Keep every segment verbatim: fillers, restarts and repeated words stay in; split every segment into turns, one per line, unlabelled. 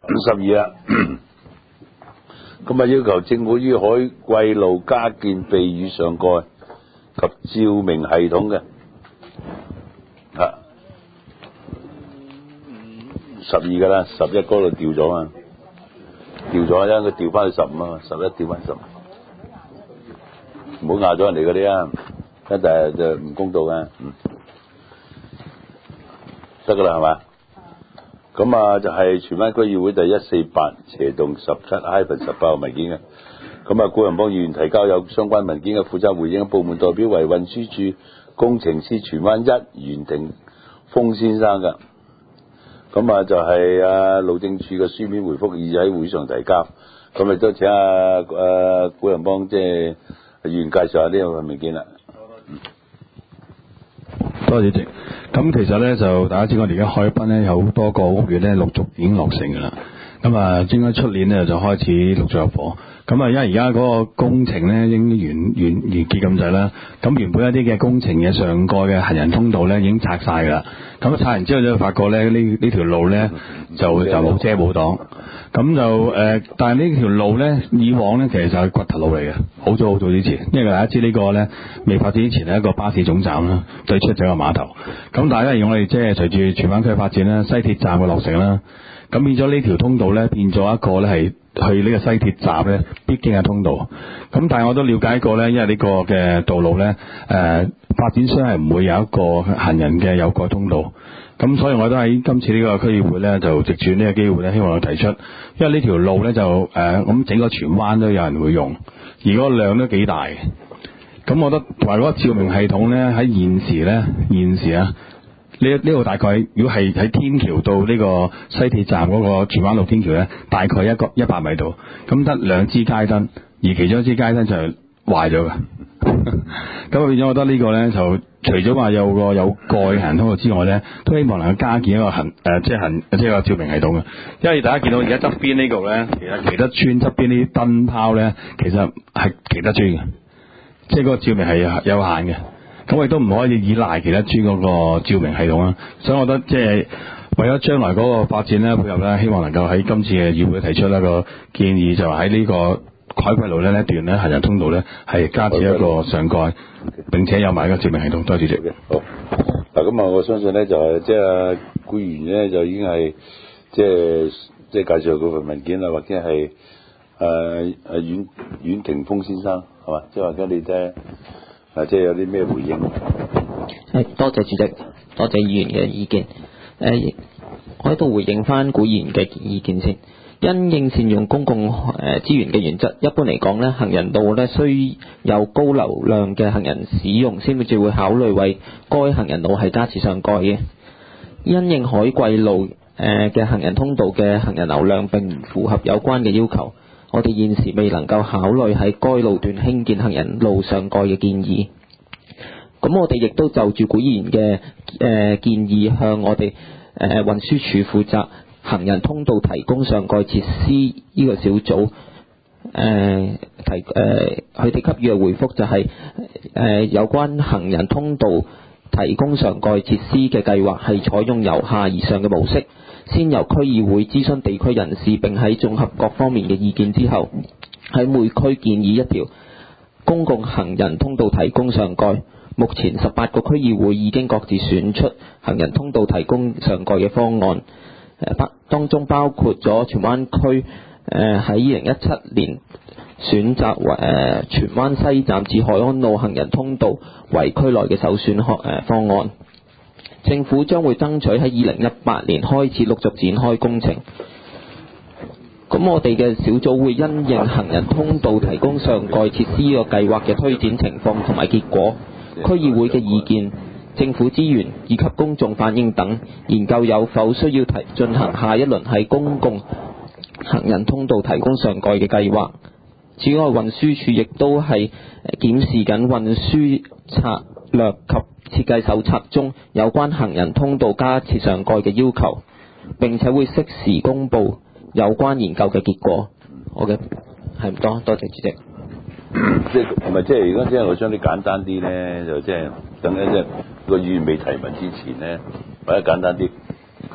十二啦，咁啊要求政府於海貴路加建避雨上蓋及照明系統嘅，啊，十二噶啦，十一嗰度調咗啊，調咗因佢調翻去十五啊，十一調翻十五，唔好壓咗人哋嗰啲啊，一陣就唔公道啊，嗯，得噶啦係嘛？咁啊，就係荃灣區議會第一四八斜洞十七 hyphen 十八號文件嘅。咁啊，古仁邦議員提交有相關文件嘅負責回應嘅部門代表為運輸署工程師荃灣一袁霆鋒先生㗎。咁啊，就係啊路政署嘅書面回覆，已喺會上提交。咁亦都請啊啊古仁邦即係議員介紹下呢個文件啦。
多謝主席。咁其實咧就大家知我哋而家海濱咧有好多個屋苑咧陸續已經落成㗎啦。咁啊，應該出年咧就開始陸續入伙。咁啊，因為而家嗰個工程咧已經完完完結咁滯啦。咁原本一啲嘅工程嘅上蓋嘅行人通道咧已經拆晒㗎啦。咁拆完之後就發覺咧呢呢條路咧就就冇遮冇擋。咁就誒、呃，但係呢條路咧以往咧其實就係掘頭路嚟嘅，好早好早之前。因為大家知呢個咧未發展之前係一個巴士總站啦，對出就係個碼頭。咁但係咧，而我哋即係隨住荃灣區發展啦，西鐵站嘅落成啦，咁變咗呢條通道咧變咗一個咧係去呢個西鐵站咧必經嘅通道。咁但係我都了解過咧，因為呢個嘅道路咧誒、呃、發展商係唔會有一個行人嘅有蓋通道。咁所以我都喺今次呢個區議會咧就藉住呢個機會咧，希望去提出，因為呢條路咧就誒咁、呃、整個荃灣都有人會用，而嗰個量都幾大嘅。咁我覺得同埋嗰個照明系統咧喺現時咧現時啊呢呢度大概如果係喺天橋到呢個西鐵站嗰個荃灣路天橋咧，大概一個一百米度，咁得兩支街燈，而其中一支街燈就係壞咗嘅。咁變咗，我覺得呢個咧就除咗話有個有蓋行人通道之外咧，都希望能夠加建一個行誒、呃，即係行即係個照明系統嘅。因為大家見到而家側邊呢個咧，其實其他村側邊啲燈泡咧，其實係其他村嘅，即係嗰個照明係有限嘅。咁我亦都唔可以依賴其他村嗰個照明系統啦。所以我覺得即係為咗將來嗰個發展咧配合咧，希望能夠喺今次嘅議會提出一個建議，就喺呢個海貴路呢一段咧行人通道咧係加設一個上蓋，並且有埋一個照明系統。多謝主席。
好。嗱，咁啊，我相信咧就係即係顧議員咧就已經係即係即係介紹嗰份文件啦，或者係誒誒袁袁霆鋒先生係嘛？即係或者你聽啊，即係有啲咩回應？
係多謝主席，多謝議員嘅意見。誒、呃，我喺度回應翻古議員嘅意見先。因應善用公共誒資源嘅原則，一般嚟講咧，行人道咧需有高流量嘅行人使用，先至會考慮為該行人路係加設上蓋嘅。因應海貴路誒嘅行人通道嘅行人流量並唔符合有關嘅要求，我哋現時未能夠考慮喺該路段興建行人路上蓋嘅建議。咁我哋亦都就住古議員嘅誒建議向我哋誒運輸署負責行人通道提供上蓋設施呢個小組誒、呃、提誒佢哋給予嘅回覆就係、是、誒、呃、有關行人通道提供上蓋設施嘅計劃係採用由下而上嘅模式，先由區議會諮詢地區人士，並喺綜合各方面嘅意見之後，喺每區建議一條公共行人通道提供上蓋。目前十八個區議會已經各自選出行人通道提供上蓋嘅方案。誒，當中包括咗荃灣區誒喺二零一七年選擇為誒荃灣西站至海安路行人通道為區內嘅首選誒方案。政府將會爭取喺二零一八年開始陸續展開工程。咁我哋嘅小組會因應行人通道提供上蓋設施呢個計劃嘅推展情況同埋結果、區議會嘅意見、政府資源以及公眾反應等，研究有否需要提進行下一輪喺公共行人通道提供上蓋嘅計劃。此外，運輸署亦都係檢視緊運輸策略及設計手冊中有關行人通道加設上蓋嘅要求，並且會適時公佈有關研究嘅結果。我嘅係唔多，多謝主席。
即係係咪即係而家即係我將啲簡單啲咧，就即係等咧即係個議員未提問之前咧，或者簡單啲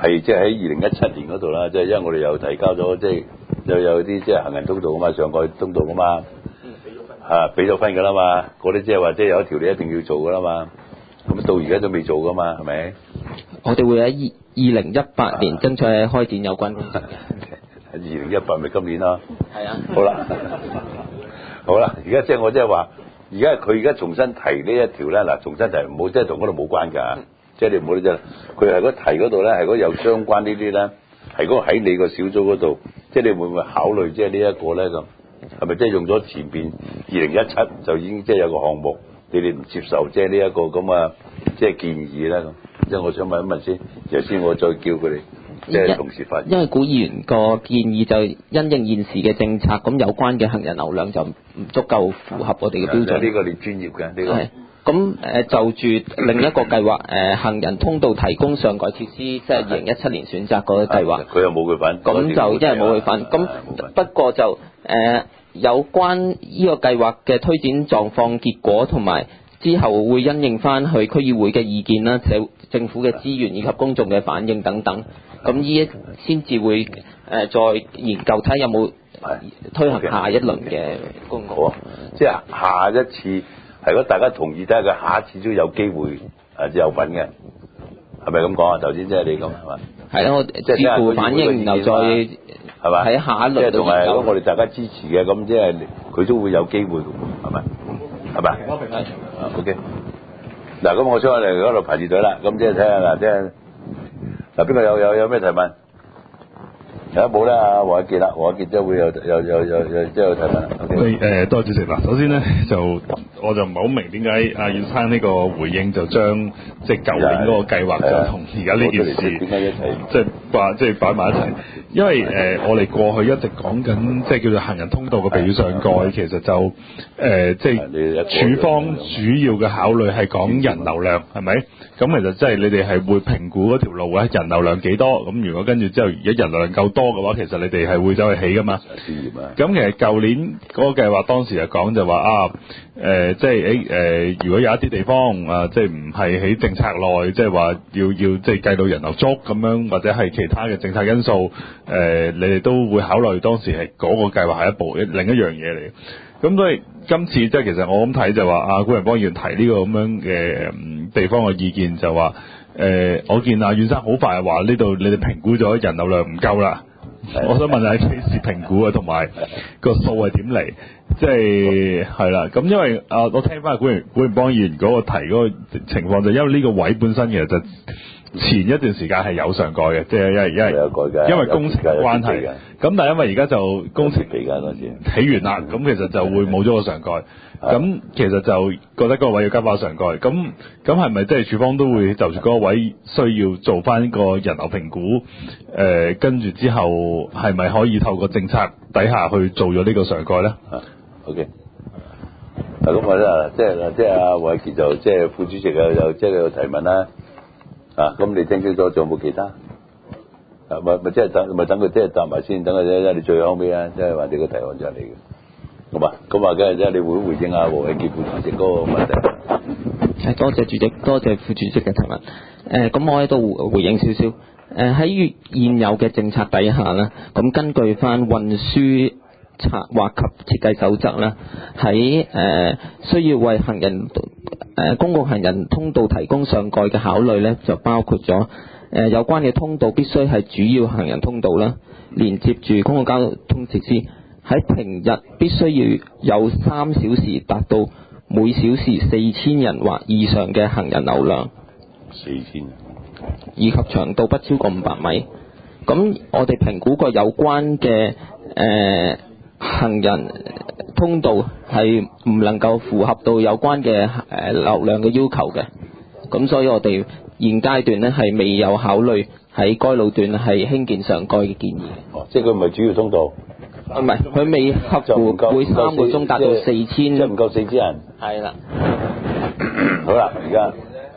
係即係喺二零一七年嗰度啦，即係因為我哋又提交咗即係又有啲即係行人通道啊嘛，上蓋通道啊嘛，嚇俾咗分㗎啦嘛，嗰啲即係話即係有一條你一定要做㗎啦嘛，咁到而家都未做㗎嘛，係咪？
我哋會喺二二零一八年爭取開展有關工作嘅。
二零一八咪今年咯。
係啊。
好啦，好啦，而家即係我即係話，而家佢而家重新提呢一條咧，嗱重新提唔好即係同嗰度冇關㗎，即係你唔好理啫。佢係嗰提嗰度咧，係嗰有相關呢啲咧，係嗰個喺你個小組嗰度，即係你會唔會考慮即係呢一個咧咁？係咪即係用咗前邊二零一七就已經即係有個項目，你哋唔接受即係呢一個咁啊，即係建議咧咁？即係我想問一問先，然後先我再叫佢哋即係同時發言。
因為古議員個建議就因應現時嘅政策，咁有關嘅行人流量就唔足夠符合我哋嘅標準。
呢個你專業嘅呢個。
係。咁誒就住另一個計劃誒行人通道提供上蓋設施，即係二零一七年選擇嗰個計劃。
佢又冇佢份。
咁就因為冇佢份，咁不過就誒有關呢個計劃嘅推展狀況結果同埋之後會因應翻去區議會嘅意見啦、社政府嘅資源以及公眾嘅反應等等，咁呢一先至會誒再研究睇有冇推行下一輪嘅公告。
好，即係下一次。係如果大家同意，睇下佢下一次都有機會誒有份嘅，係咪咁講啊？頭先即係你咁係嘛？
係啦，我視乎反應，然後再係
嘛？
喺下一輪
即係同埋如果我哋大家支持嘅，咁即係佢都會有機會嘅，係咪？係咪？係。OK。嗱，咁我出嚟嗰度排住隊啦，咁即係睇下嗱，即係嗱邊個有有有咩提問？有一冇咧，阿黃偉傑啦，黃偉傑即係會有有有有有即係有提問。
喂誒，多謝主席嗱，首先咧就我就唔係好明點解阿袁生呢個回應就將即係舊年嗰個計劃就同而家呢件事
點解一齊
即係話即係擺埋一齊？因為誒、呃、我哋過去一直講緊即係叫做行人通道嘅避雨上蓋，其實就誒、呃、即係處方主要嘅考慮係講人流量係咪？咁其實即係你哋係會評估嗰條路咧人流量幾多？咁如果跟住之後而家人流量夠多嘅話，其實你哋係會走去起噶嘛？咁其實舊年嗰個計劃當時就講就話啊誒、呃、即係誒誒如果有一啲地方啊即係唔係喺政策內，即係話要要即係計到人流足咁樣，或者係其他嘅政策因素誒、呃，你哋都會考慮當時係嗰個計劃係一部另一樣嘢嚟。咁所以今次即係其實我咁睇就話啊，古仁邦議員提呢個咁樣嘅地方嘅意見就話誒、呃，我見阿袁生好快話呢度你哋評估咗人流量唔夠啦。我想問下幾時評估啊，同埋個數係點嚟？即係係啦，咁因為啊，我聽翻古仁古仁邦議員嗰個提嗰個情況，就因為呢個位本身其實就前一段時間係有上蓋嘅，即係因為因為因為工程關係嘅。咁但係因為而家就工程起完啦，咁其實就會冇咗個上蓋。咁其實就覺得嗰個位要加翻上蓋。咁咁係咪即係處方都會就住嗰個位需要做翻個人流評估？誒、呃，跟住之後係咪可以透過政策底下去做咗呢個上蓋咧？
啊 ，OK。嗱咁我咧，即係即係阿黃偉傑就即係副主席啊，又即係有提問啦。啊，咁你聽清楚，仲有冇其他？啊，咪咪即係等，咪等佢即係答埋先，等佢啫。你最後尾啊，即係話你個提案就係你嘅，好嘛？咁啊，梗係即係你會回應阿黃偉傑副主席嗰個問題。
係多謝主席，多謝副主席嘅提問。誒、呃，咁我喺度回應少少。誒、呃，喺現有嘅政策底下咧，咁根據翻運輸策劃及設計守則啦，喺誒、呃、需要為行人誒、呃、公共行人通道提供上蓋嘅考慮咧，就包括咗誒、呃、有關嘅通道必須係主要行人通道啦，連接住公共交通設施，喺平日必須要有三小時達到每小時四千人或以上嘅行人流量，
四千，
以及長度不超過五百米。咁我哋評估過有關嘅誒、呃行人通道係唔能夠符合到有關嘅誒流量嘅要求嘅，咁所以我哋現階段咧係未有考慮喺該路段係興建上蓋嘅建議。
哦，即係佢唔係主要通道。
唔係，佢未合乎每三個鐘達到四千，
即係唔夠四千人。
係啦。
好啦，而家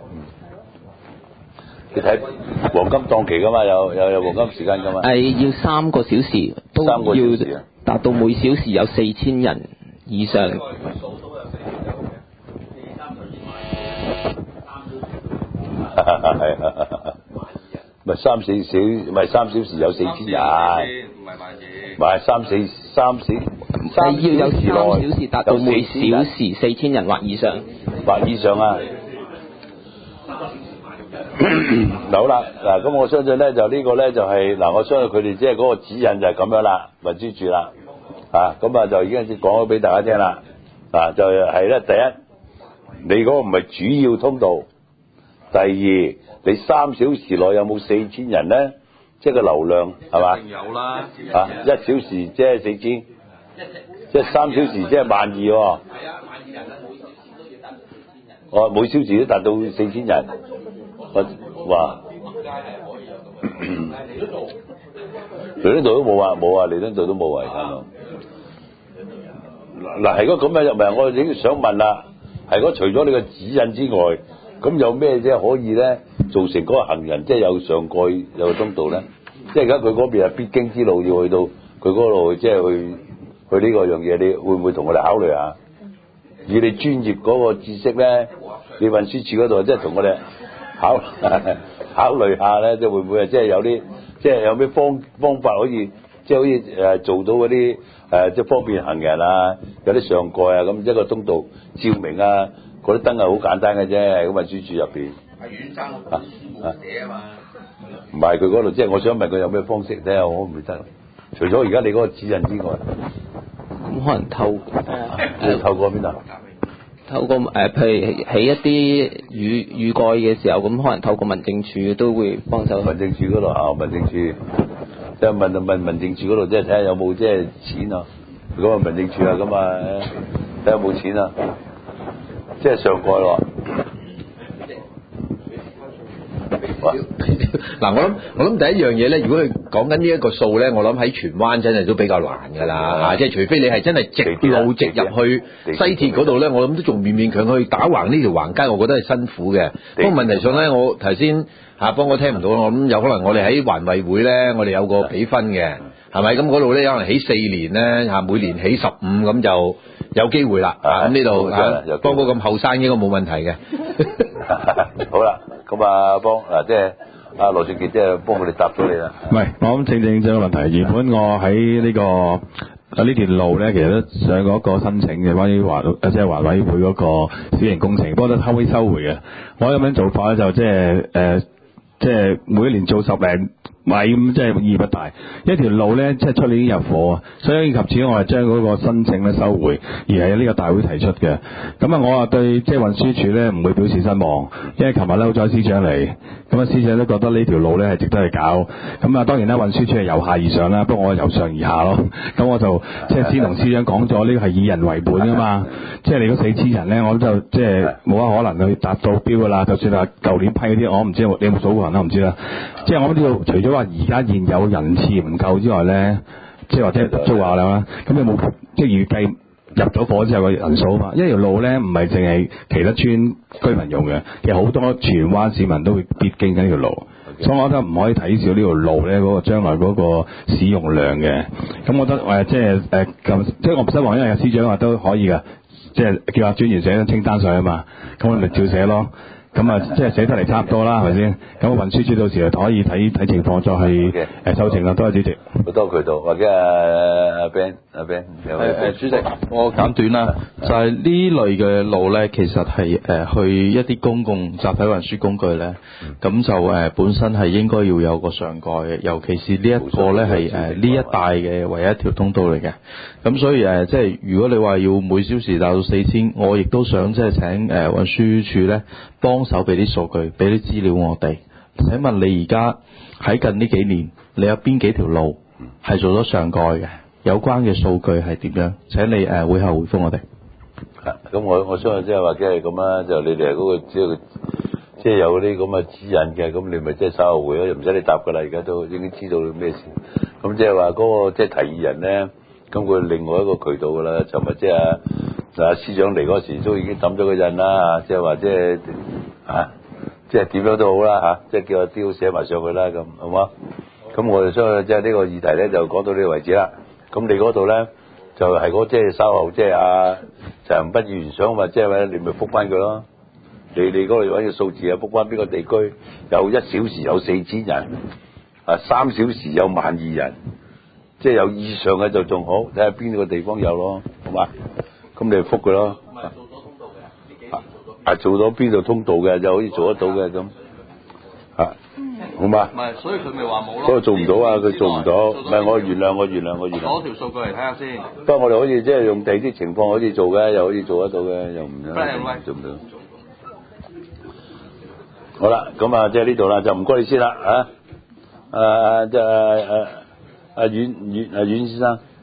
你睇黃金檔期噶嘛，有有有黃金時間噶嘛。
係要三個小時都要。
三個小時啊！
達到每小時有四千人以上。
係咪三四小咪三小時有四千人，
唔係萬字，
唔係三四三四三
係要有三小
內
時達到
有
每
四千人
小時四千人或以上。
或以上啊。嗱好啦，嗱咁我相信咧就呢個咧就係、嗱，我相信佢哋即係嗰個指引就係咁樣啦，運輸署啦，啊咁啊就已經講咗俾大家聽啦，啊就係咧第一，你嗰個唔係主要通道，第二你三小時內有冇四千人咧？即係個流量係嘛？
一定有啦，
啊一小時即係四千，即係三小時即係萬二喎。係啊，萬二人啦，每小時都要達到四千人。哦，每小時都達到四千人。哇！彌敦道都冇啊，冇啊，彌敦道都冇啊，而家嗱係如果咁樣入嚟，我已經想問啦，係如果除咗你個指引之外，咁有咩啫可以咧造成嗰個行人即係有上蓋有通道咧？即係而家佢嗰邊係必經之路，要去到佢嗰度，即係去去呢個樣嘢，你會唔會同我哋考慮下？以你專業嗰個知識咧，你運輸署嗰度即係同我哋考考慮下咧，即係會唔會啊？即係有啲即係有咩方方法可以即係可以誒做到嗰啲誒即係方便行人啊，有啲上蓋啊，咁一個通道照明啊，嗰啲燈係好簡單嘅啫，咁運輸署入邊。
阿遠生我書冇寫啊嘛。
唔係佢嗰度，即係我想問佢有咩方式睇下，我唔得。除咗而家你嗰個指引之外，
咁可能透誒、
呃、透過邊度？
透過誒、呃，譬如起一啲雨雨蓋嘅時候，咁可能透過民政處都會幫手。
民政處嗰度啊，民政處即係問問民政處嗰度，即係睇下有冇即係錢啊。如果話民政處啊咁啊，睇下有冇錢啊，即係上蓋喎。
嗱，我諗我諗第一樣嘢咧，如果佢講緊呢一個數咧，我諗喺荃灣真係都比較難㗎啦嚇，即係除非你係真係直路直入去西鐵嗰度咧，我諗都仲勉勉強去打橫呢條橫街，我覺得係辛苦嘅。不過問題上咧，我頭先嚇幫我聽唔到，我諗有可能我哋喺環衞會咧，我哋有個比分嘅，係咪？咁嗰度咧可能起四年咧嚇，每年起十五咁就有機會啦。咁呢度嚇幫嗰咁後生應該冇問題嘅。
好啦，咁啊幫嗱即係。阿羅俊傑即係幫佢哋答咗你啦。
唔係，我諗正正就個問題。原本我喺呢、這個啊呢條路咧，其實都上過一個申請嘅，關於華即係環委會嗰個小型工程，不過都後尾收回嘅。我咁樣做法咧，就即係誒，即係每一年做十零米咁，即係意義不大。一條路咧，即係出年已經入伙啊，所以及此我係將嗰個申請咧收回，而係呢個大會提出嘅。咁啊，我啊對即係運輸署咧唔會表示失望，因為琴日咧好彩司長嚟，咁啊司長都覺得呢條路咧係值得去搞。咁啊當然啦，運輸署係由下而上啦，不過我由上而下咯。咁我就即係先同司長講咗，呢個係以人為本㗎嘛。即係你嗰四千人咧，我諗就即係冇乜可能去達到標㗎啦。就算話舊年批嗰啲，我唔知你有冇數過人啦，唔知啦。即係我諗呢度除咗話而家現有人次唔夠之外咧，即係或者租話啦，咁你冇即係預計入咗伙之後嘅人數啊嘛？一條路咧唔係淨係其他村居民用嘅，其實好多荃灣市民都會必經緊呢條路， okay. 所以我覺得唔可以睇少呢條路咧嗰個將來嗰個使用量嘅。咁我覺得誒、呃、即係誒咁，即係我唔失望，因為有司長話都可以㗎，即係叫阿專員寫張清單上去啊嘛，咁我咪照寫咯。咁啊，即係寫得嚟差唔多啦，係咪先？咁運輸署到時就可以睇睇情況再去誒修正啦。多謝主席。
好多渠道，或者阿阿 Ben 阿 Ben 有咩？
誒誒，主席，我簡短啦，就係呢類嘅路咧，其實係誒去一啲公共集體運輸工具咧，咁就誒本身係應該要有個上蓋嘅，尤其是呢一個咧係誒呢一帶嘅唯一一條通道嚟嘅。咁所以誒，即係如果你話要每小時達到四千，我亦都想即係請誒運輸署咧幫手俾啲數據，俾啲資料我哋。請問你而家喺近呢幾年，你有邊幾條路係做咗上蓋嘅？有關嘅數據係點樣？請你誒會後回覆我哋。
咁我我相信即係或者係咁啦，就你哋嗰個即係即係有啲咁嘅指引嘅，咁你咪即係稍後會咯，又唔使你答噶啦，而家都已經知道咩事。咁即係話嗰個即係提議人咧，咁佢另外一個渠道噶啦，就咪即係啊司長嚟嗰時都已經抌咗個印啦，即係話即係啊。即係點樣都好啦嚇，即係叫阿雕寫埋上去啦，咁好嗎？咁我哋相信即係呢個議題咧就講到呢個為止啦。咁你嗰度咧就係嗰即係稍後即係阿陳恒鑌議員想話即係你咪覆翻佢咯。 你你嗰度揾個數字啊，卜翻邊個地區有一小時有四千人，啊三小時有萬二人，即係有以上嘅就仲好，睇下邊個地方有咯，好嘛？咁你就覆佢咯。
唔係做咗通道嘅，你幾時做咗？
啊，做到邊度通道嘅就可以做得到嘅咁，啊，好嘛？
唔係，所以佢咪話冇咯。
嗰個做唔到啊，佢做唔到，唔係我原諒我原諒我原諒。
攞條數據嚟睇下先。
不過我哋可以即係用第二啲情況可以做嘅，又可以做得到嘅，又唔一定做唔到。好啦，咁啊，即係呢度啦，就唔該你先啦，啊，誒，即係誒誒，阿阮阮阿阮先生。